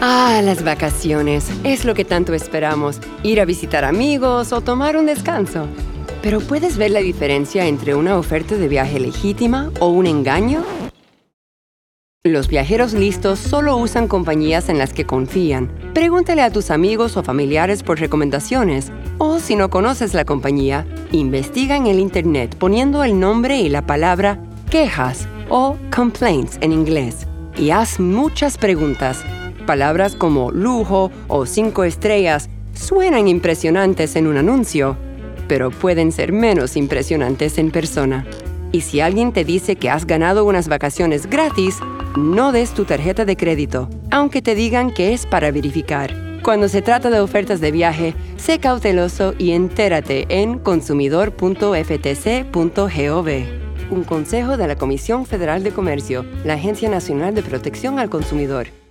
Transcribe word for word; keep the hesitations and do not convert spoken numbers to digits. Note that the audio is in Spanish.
Ah, las vacaciones. Es lo que tanto esperamos. Ir a visitar amigos o tomar un descanso. Pero ¿puedes ver la diferencia entre una oferta de viaje legítima o un engaño? Los viajeros listos solo usan compañías en las que confían. Pregúntale a tus amigos o familiares por recomendaciones. O si no conoces la compañía, investiga en el Internet poniendo el nombre y la palabra quejas o complaints en inglés. Y haz muchas preguntas. Palabras como lujo o cinco estrellas suenan impresionantes en un anuncio, pero pueden ser menos impresionantes en persona. Y si alguien te dice que has ganado unas vacaciones gratis, no des tu tarjeta de crédito, aunque te digan que es para verificar. Cuando se trata de ofertas de viaje, sé cauteloso y entérate en consumidor punto f t c punto gov. Un consejo de la Comisión Federal de Comercio, la Agencia Nacional de Protección al Consumidor.